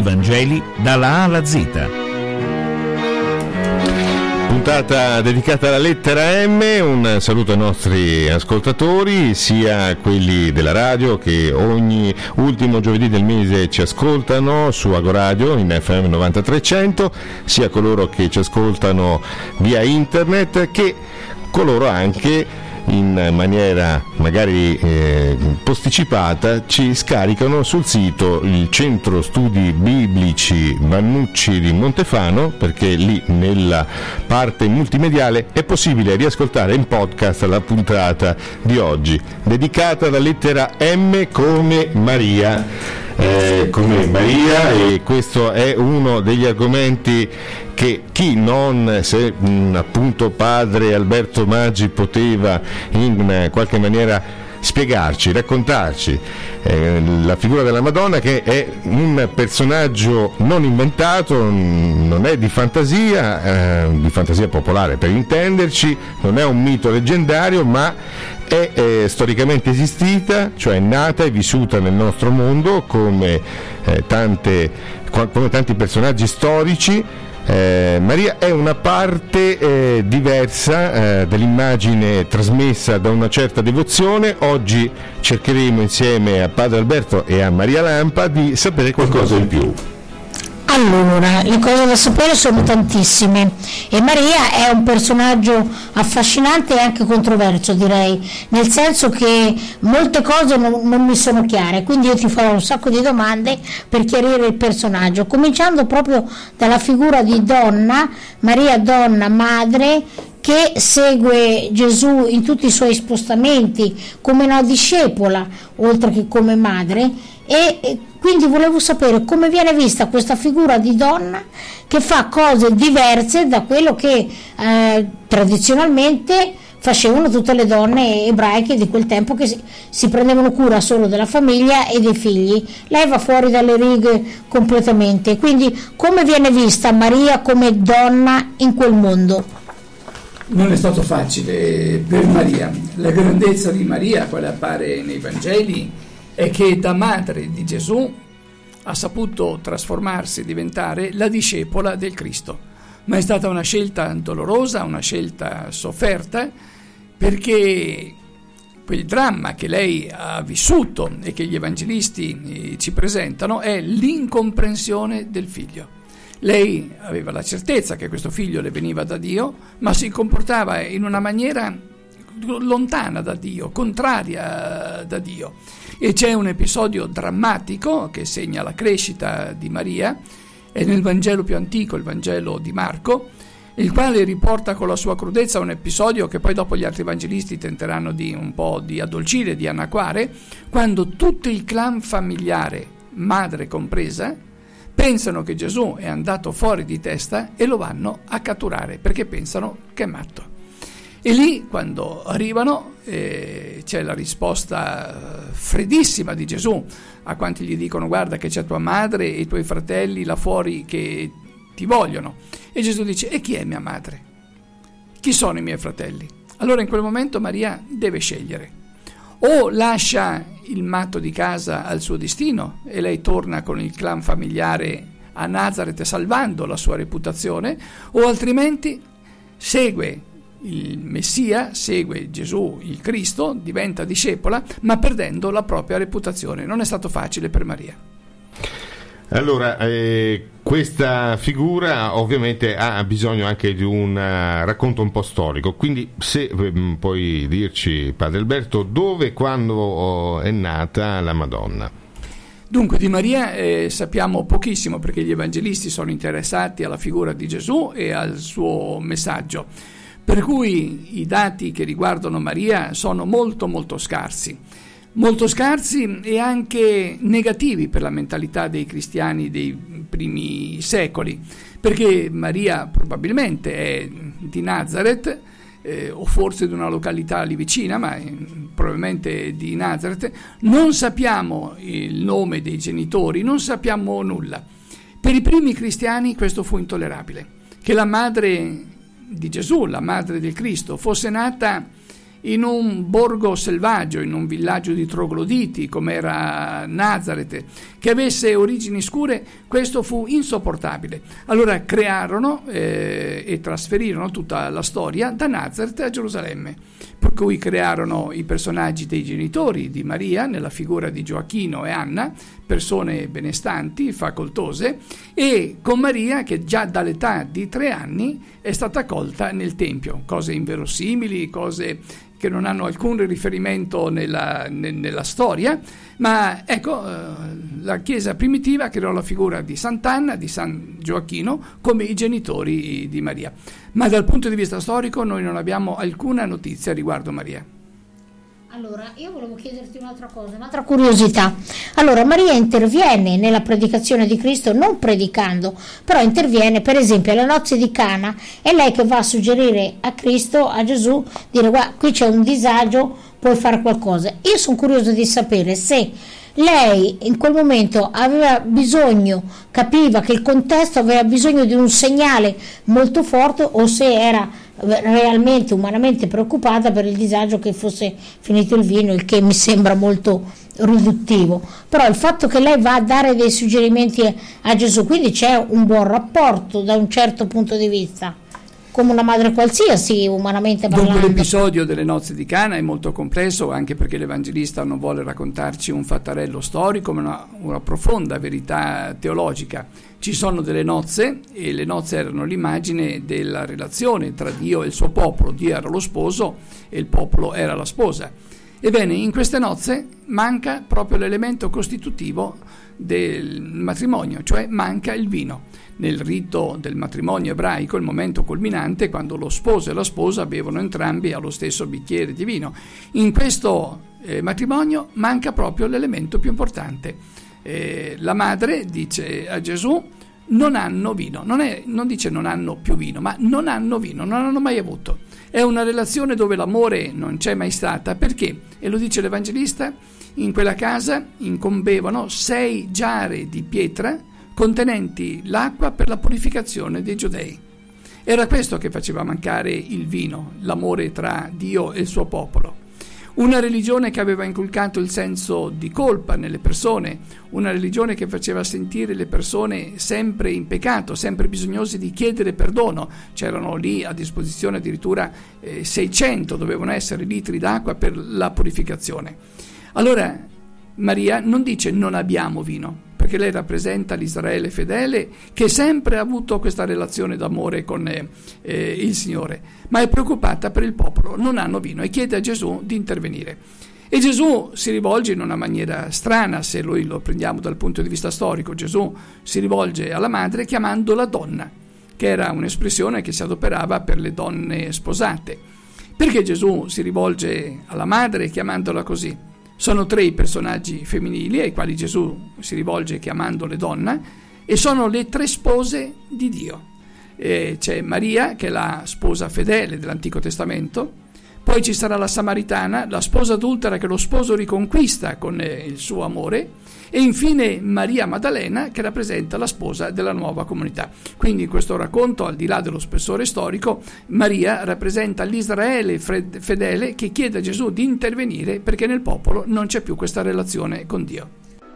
Vangeli dalla A alla Z. Puntata dedicata alla lettera M. Un saluto ai nostri ascoltatori, sia quelli della radio che ogni ultimo giovedì del mese ci ascoltano su Agoradio in FM 9300, sia coloro che ci ascoltano via internet che coloro anche in maniera magari posticipata ci scaricano sul sito il Centro Studi Biblici Vannucci di Montefano, perché lì nella parte multimediale è possibile riascoltare in podcast la puntata di oggi dedicata alla lettera M come Maria. E questo è uno degli argomenti che chi non, se appunto padre Alberto Maggi poteva in qualche maniera spiegarci, raccontarci la figura della Madonna, che è un personaggio non inventato, non è di fantasia popolare per intenderci, non è un mito leggendario, ma è storicamente esistita, cioè è nata e vissuta nel nostro mondo come tanti personaggi storici. Maria è una parte diversa dell'immagine trasmessa da una certa devozione. Oggi cercheremo insieme a Padre Alberto e a Maria Lampa di sapere qualcosa in più. Allora, le cose da sapere sono tantissime e Maria è un personaggio affascinante e anche controverso, direi, nel senso che molte cose non mi sono chiare, quindi io ti farò un sacco di domande per chiarire il personaggio, cominciando proprio dalla figura di donna, Maria donna madre, che segue Gesù in tutti i suoi spostamenti come una discepola oltre che come madre, e quindi volevo sapere come viene vista questa figura di donna che fa cose diverse da quello che tradizionalmente facevano tutte le donne ebraiche di quel tempo, che si prendevano cura solo della famiglia e dei figli. Lei va fuori dalle righe completamente, quindi come viene vista Maria come donna in quel mondo? Non è stato facile per Maria. La grandezza di Maria, quale appare nei Vangeli, è che da madre di Gesù ha saputo trasformarsi e diventare la discepola del Cristo. Ma è stata una scelta dolorosa, una scelta sofferta, perché quel dramma che lei ha vissuto e che gli evangelisti ci presentano è l'incomprensione del figlio. Lei aveva la certezza che questo figlio le veniva da Dio, ma si comportava in una maniera lontana da Dio, contraria da Dio. E c'è un episodio drammatico che segna la crescita di Maria, è nel Vangelo più antico, il Vangelo di Marco, il quale riporta con la sua crudezza un episodio che poi dopo gli altri evangelisti tenteranno di un po' di addolcire, di annacquare, quando tutto il clan familiare, madre compresa, pensano che Gesù è andato fuori di testa e lo vanno a catturare perché pensano che è matto. E lì, quando arrivano, c'è la risposta freddissima di Gesù a quanti gli dicono: guarda che c'è tua madre e i tuoi fratelli là fuori che ti vogliono. E Gesù dice: e chi è mia madre? Chi sono i miei fratelli? Allora in quel momento Maria deve scegliere: o lascia il matto di casa al suo destino e lei torna con il clan familiare a Nazaret salvando la sua reputazione, o altrimenti segue il Messia, segue Gesù il Cristo, diventa discepola, ma perdendo la propria reputazione. Non è stato facile per Maria. Allora, questa figura ovviamente ha bisogno anche di un racconto un po' storico, quindi se puoi dirci, Padre Alberto, dove e quando è nata la Madonna? Dunque, di Maria sappiamo pochissimo, perché gli evangelisti sono interessati alla figura di Gesù e al suo messaggio, per cui i dati che riguardano Maria sono molto molto scarsi e anche negativi per la mentalità dei cristiani dei primi secoli, perché Maria probabilmente è di Nazaret, o forse di una località lì vicina, ma probabilmente di Nazaret. Non sappiamo il nome dei genitori, non sappiamo nulla. Per i primi cristiani questo fu intollerabile, che la madre di Gesù, la madre del Cristo, fosse nata in un borgo selvaggio, in un villaggio di trogloditi come era Nazareth, che avesse origini scure, questo fu insopportabile. Allora crearono e trasferirono tutta la storia da Nazareth a Gerusalemme, per cui crearono i personaggi dei genitori di Maria nella figura di Gioacchino e Anna, persone benestanti, facoltose, e con Maria che già dall'età di 3 anni è stata accolta nel Tempio, cose inverosimili, cose che non hanno alcun riferimento nella storia, ma ecco, la Chiesa primitiva creò la figura di Sant'Anna, di San Gioacchino, come i genitori di Maria. Ma dal punto di vista storico noi non abbiamo alcuna notizia riguardo Maria. Allora, io volevo chiederti un'altra cosa, un'altra curiosità. Allora, Maria interviene nella predicazione di Cristo, non predicando, però interviene, per esempio, alle nozze di Cana, è lei che va a suggerire a Cristo, a Gesù, dire guarda, qui c'è un disagio, puoi fare qualcosa. Io sono curioso di sapere se lei in quel momento aveva bisogno, capiva che il contesto aveva bisogno di un segnale molto forte o se era realmente, umanamente preoccupata per il disagio che fosse finito il vino, il che mi sembra molto riduttivo. Però il fatto che lei va a dare dei suggerimenti a Gesù, quindi c'è un buon rapporto da un certo punto di vista, come una madre qualsiasi, umanamente parlando. Dunque l'episodio delle nozze di Cana è molto complesso, anche perché l'Evangelista non vuole raccontarci un fattarello storico, ma una profonda verità teologica. Ci sono delle nozze, e le nozze erano l'immagine della relazione tra Dio e il suo popolo. Dio era lo sposo e il popolo era la sposa. Ebbene, in queste nozze manca proprio l'elemento costitutivo del matrimonio, cioè manca il vino. Nel rito del matrimonio ebraico, il momento culminante è quando lo sposo e la sposa bevono entrambi allo stesso bicchiere di vino. In questo matrimonio manca proprio l'elemento più importante. La madre dice a Gesù: non hanno vino, non dice non hanno più vino, ma non hanno vino, non hanno mai avuto. È una relazione dove l'amore non c'è mai stata, perché, e lo dice l'Evangelista, in quella casa incombevano 6 giare di pietra contenenti l'acqua per la purificazione dei giudei. Era questo che faceva mancare il vino, l'amore tra Dio e il suo popolo. Una religione che aveva inculcato il senso di colpa nelle persone, una religione che faceva sentire le persone sempre in peccato, sempre bisognose di chiedere perdono. C'erano lì a disposizione addirittura 600, dovevano essere litri d'acqua per la purificazione. Allora Maria non dice non abbiamo vino, perché lei rappresenta l'Israele fedele che sempre ha avuto questa relazione d'amore con il Signore, ma è preoccupata per il popolo, non hanno vino, e chiede a Gesù di intervenire. E Gesù si rivolge in una maniera strana, se noi lo prendiamo dal punto di vista storico. Gesù si rivolge alla madre chiamandola donna, che era un'espressione che si adoperava per le donne sposate. Perché Gesù si rivolge alla madre chiamandola così? Sono 3 i personaggi femminili ai quali Gesù si rivolge chiamandole donna, e sono le 3 spose di Dio. C'è Maria, che è la sposa fedele dell'Antico Testamento, poi ci sarà la Samaritana, la sposa adultera che lo sposo riconquista con il suo amore, e infine Maria Maddalena, che rappresenta la sposa della nuova comunità. Quindi in questo racconto, al di là dello spessore storico, Maria rappresenta l'Israele fedele che chiede a Gesù di intervenire perché nel popolo non c'è più questa relazione con Dio.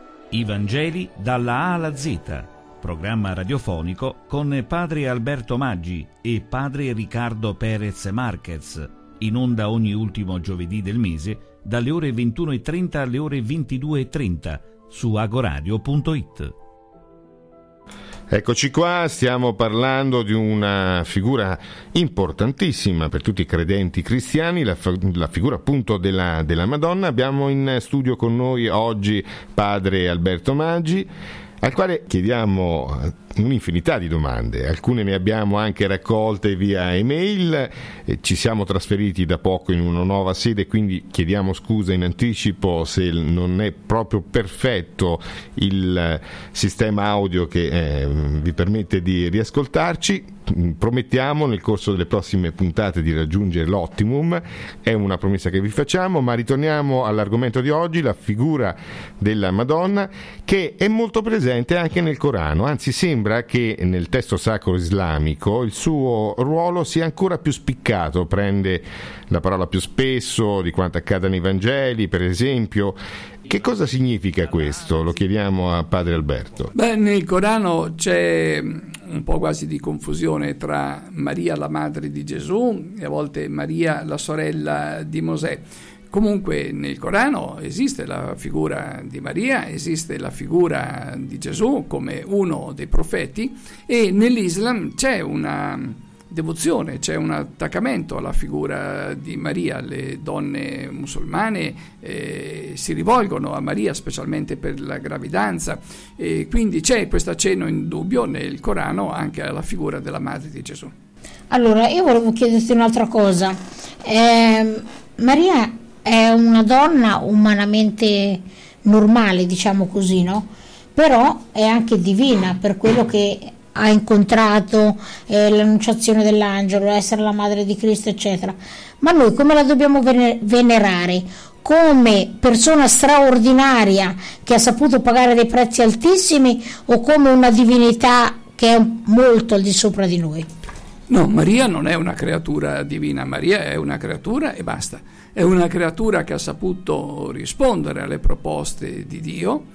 I Vangeli dalla A alla Z, programma radiofonico con padre Alberto Maggi e padre Riccardo Perez Marquez, in onda ogni ultimo giovedì del mese dalle ore 21:30 alle ore 22:30 su agoradio.it. Eccoci qua, stiamo parlando di una figura importantissima per tutti i credenti cristiani, la figura appunto della Madonna. Abbiamo in studio con noi oggi padre Alberto Maggi, al quale chiediamo un'infinità di domande. Alcune ne abbiamo anche raccolte via email, ci siamo trasferiti da poco in una nuova sede, quindi chiediamo scusa in anticipo se non è proprio perfetto il sistema audio che vi permette di riascoltarci. promettiamo nel corso delle prossime puntate di raggiungere l'optimum, è una promessa che vi facciamo, ma ritorniamo all'argomento di oggi, la figura della Madonna, che è molto presente anche nel Corano, anzi sembra che nel testo sacro islamico il suo ruolo sia ancora più spiccato, prende la parola più spesso di quanto accada nei Vangeli, per esempio. Che cosa significa questo? Lo chiediamo a padre Alberto. Beh, nel Corano c'è un po' quasi di confusione tra Maria, la madre di Gesù, e a volte Maria, la sorella di Mosè. Comunque nel Corano esiste la figura di Maria, esiste la figura di Gesù come uno dei profeti, e nell'Islam c'è una devozione, c'è un attaccamento alla figura di Maria. Le donne musulmane si rivolgono a Maria specialmente per la gravidanza, e quindi c'è questo accenno indubbio nel Corano anche alla figura della madre di Gesù. Allora, io volevo chiederti un'altra cosa. Maria è una donna umanamente normale, diciamo così, no? Però è anche divina per quello che ha incontrato, l'annunciazione dell'angelo, essere la madre di Cristo, eccetera. Ma noi come la dobbiamo venerare? Come persona straordinaria che ha saputo pagare dei prezzi altissimi, o come una divinità che è molto al di sopra di noi? No, Maria non è una creatura divina, Maria è una creatura e basta. È una creatura che ha saputo rispondere alle proposte di Dio,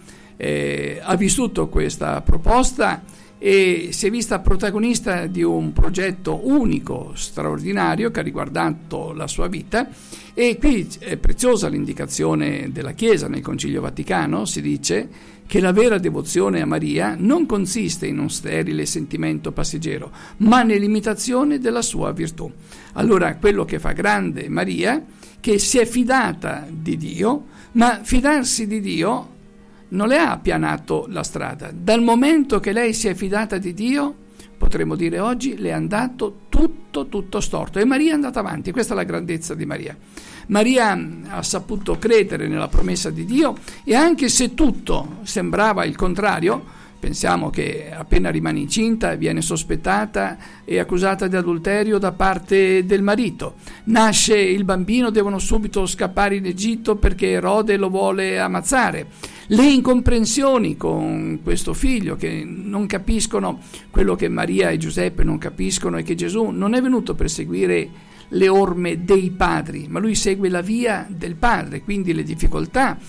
ha vissuto questa proposta e si è vista protagonista di un progetto unico, straordinario, che ha riguardato la sua vita. E qui è preziosa l'indicazione della Chiesa nel Concilio Vaticano. Si dice che la vera devozione a Maria non consiste in un sterile sentimento passeggero, ma nell'imitazione della sua virtù. Allora, quello che fa grande Maria, che si è fidata di Dio, ma fidarsi di Dio non le ha appianato la strada. Dal momento che lei si è fidata di Dio, potremmo dire oggi, le è andato tutto storto, e Maria è andata avanti. Questa è la grandezza di Maria. Maria ha saputo credere nella promessa di Dio, e anche se tutto sembrava il contrario, pensiamo che appena rimane incinta viene sospettata e accusata di adulterio da parte del marito. Nasce il bambino, devono subito scappare in Egitto perché Erode lo vuole ammazzare. Le incomprensioni con questo figlio, che non capiscono quello che Maria e Giuseppe non capiscono, è che Gesù non è venuto per seguire le orme dei padri, ma lui segue la via del padre, quindi le difficoltà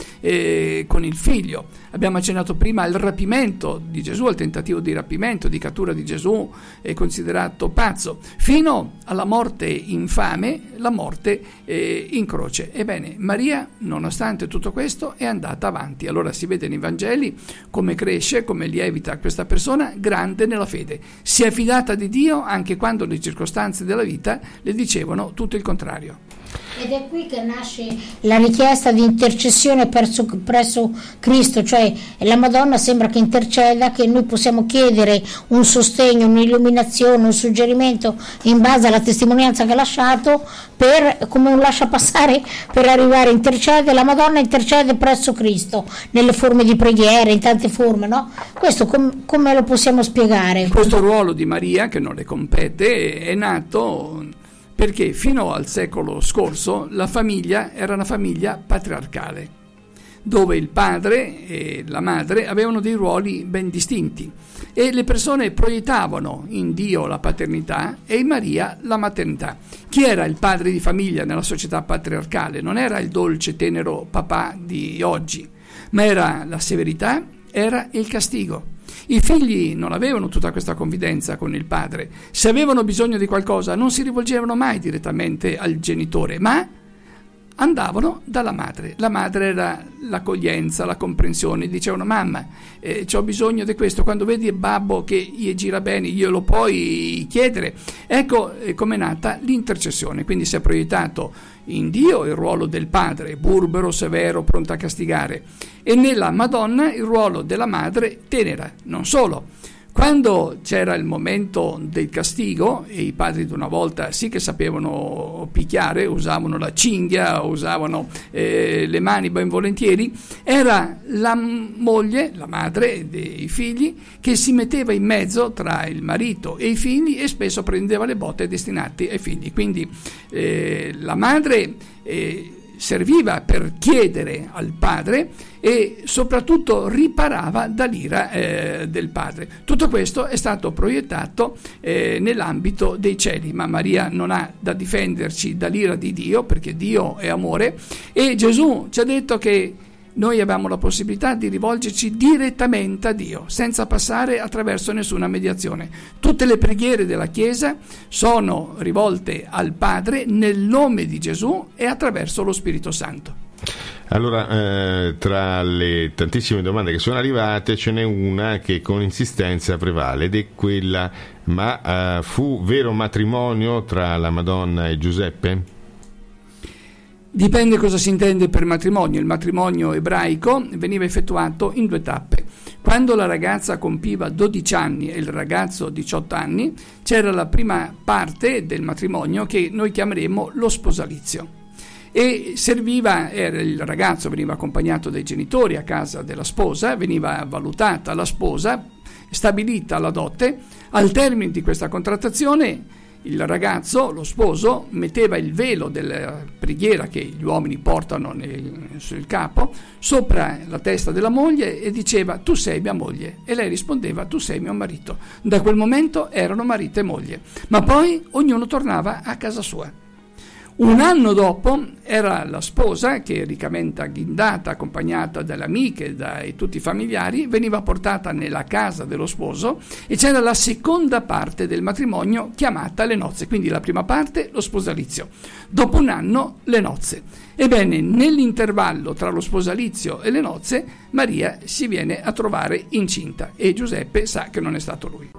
con il figlio. Abbiamo accennato prima al rapimento di Gesù, al tentativo di rapimento, di cattura di Gesù, è considerato pazzo, fino alla morte infame, la morte in croce. Ebbene, Maria, nonostante tutto questo, è andata avanti. Allora si vede nei Vangeli come cresce, come lievita questa persona grande nella fede. Si è fidata di Dio anche quando le circostanze della vita le dicevano tutto il contrario. Ed è qui che nasce la richiesta di intercessione presso Cristo, cioè la Madonna sembra che interceda, che noi possiamo chiedere un sostegno, un'illuminazione, un suggerimento in base alla testimonianza che ha lasciato, come un lasciapassare per arrivare a intercedere. La Madonna intercede presso Cristo nelle forme di preghiera, in tante forme, no? Questo come lo possiamo spiegare? Questo ruolo di Maria, che non le compete, è nato perché fino al secolo scorso la famiglia era una famiglia patriarcale, dove il padre e la madre avevano dei ruoli ben distinti, e le persone proiettavano in Dio la paternità e in Maria la maternità. Chi era il padre di famiglia nella società patriarcale? Non era il dolce, tenero papà di oggi, ma era la severità, era il castigo. I figli non avevano tutta questa confidenza con il padre. Se avevano bisogno di qualcosa non si rivolgevano mai direttamente al genitore, ma andavano dalla madre. La madre era l'accoglienza, la comprensione. Dicevano: mamma, c'ho bisogno di questo. Quando vedi il babbo che gli gira bene, glielo puoi chiedere. Ecco com'è nata l'intercessione. Quindi si è proiettato in Dio il ruolo del padre, burbero, severo, pronto a castigare, e nella Madonna il ruolo della madre, tenera. Non solo, Quando c'era il momento del castigo, e i padri di una volta sì che sapevano picchiare, usavano la cinghia, usavano le mani ben volentieri, era la moglie, la madre dei figli, che si metteva in mezzo tra il marito e i figli e spesso prendeva le botte destinate ai figli. Quindi la madre serviva per chiedere al padre e soprattutto riparava dall'ira del padre. Tutto questo è stato proiettato nell'ambito dei cieli, ma Maria non ha da difenderci dall'ira di Dio, perché Dio è amore, e Gesù ci ha detto che noi abbiamo la possibilità di rivolgerci direttamente a Dio, senza passare attraverso nessuna mediazione. Tutte le preghiere della Chiesa sono rivolte al Padre nel nome di Gesù e attraverso lo Spirito Santo. Allora, tra le tantissime domande che sono arrivate, ce n'è una che con insistenza prevale, ed è quella: ma fu vero matrimonio tra la Madonna e Giuseppe? Dipende cosa si intende per matrimonio. Il matrimonio ebraico veniva effettuato in 2 tappe. Quando la ragazza compiva 12 anni e il ragazzo 18 anni, c'era la prima parte del matrimonio che noi chiameremo lo sposalizio. E il ragazzo veniva accompagnato dai genitori a casa della sposa, veniva valutata la sposa, stabilita la dote. Al termine di questa contrattazione il ragazzo, lo sposo, metteva il velo della preghiera che gli uomini portano sul capo sopra la testa della moglie e diceva: tu sei mia moglie, e lei rispondeva: tu sei mio marito. Da quel momento erano marito e moglie, ma poi ognuno tornava a casa sua. Un anno dopo era la sposa che, riccamente agghindata, accompagnata dalle amiche e da tutti i familiari, veniva portata nella casa dello sposo e c'era la seconda parte del matrimonio chiamata le nozze. Quindi la prima parte, lo sposalizio. Dopo un anno, le nozze. Ebbene, nell'intervallo tra lo sposalizio e le nozze, Maria si viene a trovare incinta e Giuseppe sa che non è stato lui.